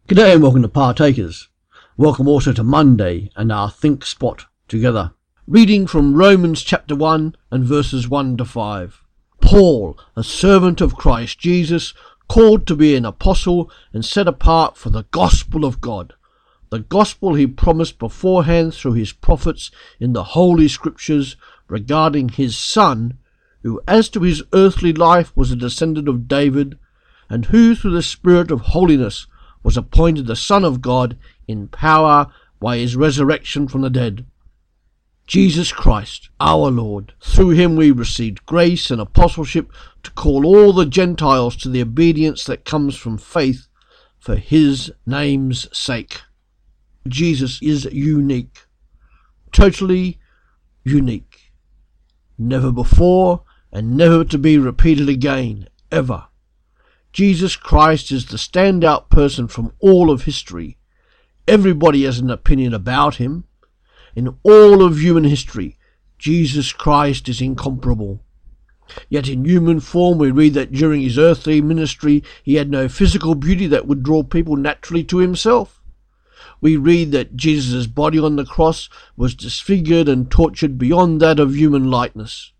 G'day and welcome to Partakers. Welcome also to Monday and our Think Spot together. Reading from Romans chapter 1 and verses 1 to 5. Paul, a servant of Christ Jesus, called to be an apostle and set apart for the gospel of God, the gospel he promised beforehand through his prophets in the Holy Scriptures regarding his Son, who as to his earthly life was a descendant of David, and who through the Spirit of holiness was appointed the Son of God in power by his resurrection from the dead. Jesus Christ, our Lord. Through him we received grace and apostleship to call all the Gentiles to the obedience that comes from faith for his name's sake. Jesus is unique. Totally unique. Never before and never to be repeated again, ever. Jesus Christ is the standout person from all of history. Everybody has an opinion about him. In all of human history, Jesus Christ is incomparable. Yet in human form we read that during his earthly ministry he had no physical beauty that would draw people naturally to himself. We read that Jesus' body on the cross was disfigured and tortured beyond that of human likeness.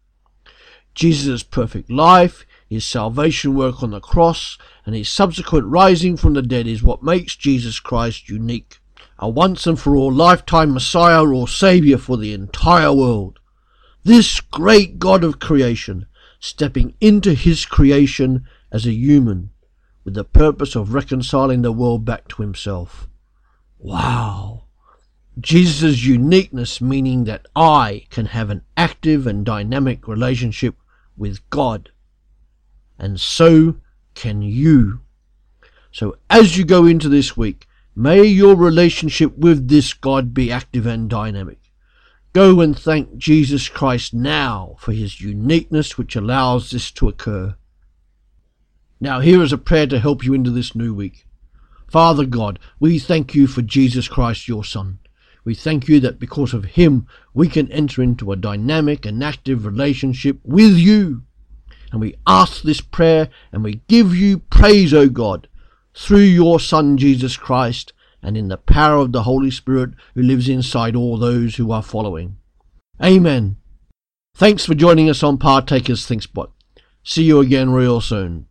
Jesus' perfect life, his salvation work on the cross, and his subsequent rising from the dead is what makes Jesus Christ unique. A once-and-for-all lifetime Messiah or Saviour for the entire world. This great God of creation, stepping into his creation as a human, with the purpose of reconciling the world back to himself. Wow! Jesus' uniqueness meaning that I can have an active and dynamic relationship with God. And so can you. So as you go into this week, may your relationship with this God be active and dynamic. Go and thank Jesus Christ now for his uniqueness which allows this to occur. Now here is a prayer to help you into this new week. Father God, we thank you for Jesus Christ, your Son. We thank you that because of him we can enter into a dynamic and active relationship with you. And we ask this prayer and we give you praise, O God, through your Son Jesus Christ and in the power of the Holy Spirit who lives inside all those who are following. Amen. Thanks for joining us on Partakers Think Spot. See you again real soon.